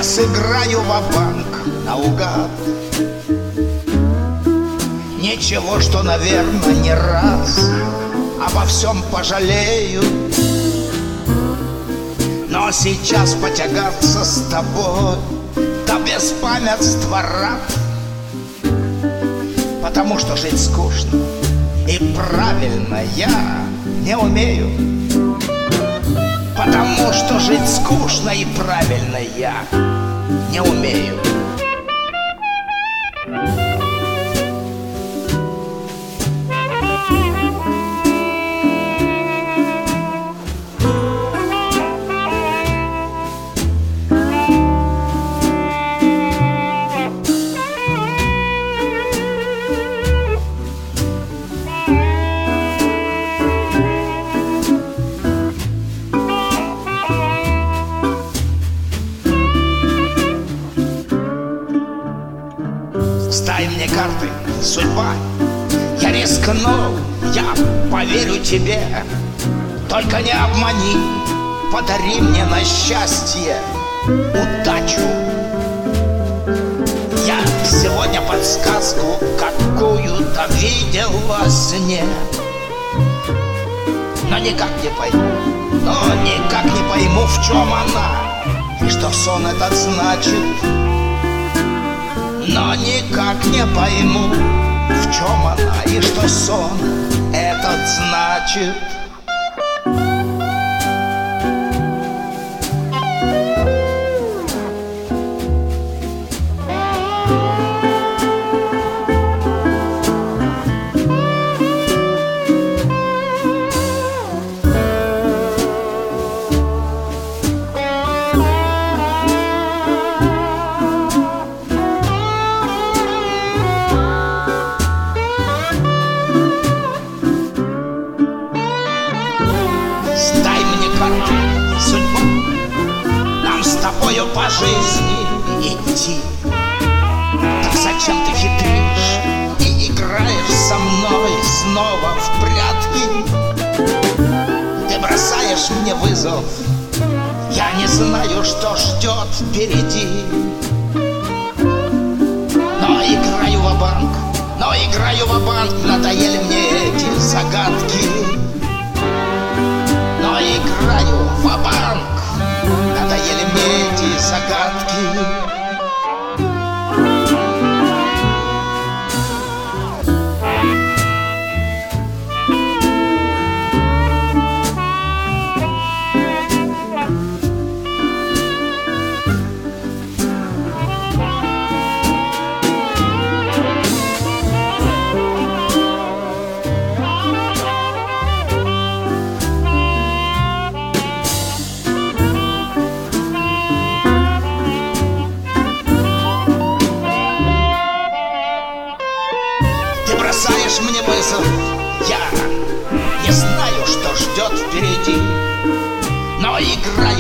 сыграю ва-банк наугад. Ничего, что, наверное, не раз обо всем пожалею, но сейчас потягаться с тобой до беспамятства рад. Потому что жить скучно и правильно я не умею. Потому что жить скучно и правильно я не умею. Дай мне карты, судьба, я рискну, я поверю тебе. Только не обмани, подари мне на счастье удачу. Я сегодня подсказку какую-то видел во сне, но никак не пойму, в чем она и что сон этот значит. Но никак не пойму, в чем она и что сон этот значит. Судьба, нам с тобою по жизни идти. Так зачем ты хитришь и играешь со мной снова в прятки? Ты бросаешь мне вызов, я не знаю, что ждет впереди. Но играю ва-банк, надоели мне эти загадки. Но играю ва-банк, надоели мне эти загадки. Бросаешь мне вызов, я не знаю, что ждет впереди. Но играй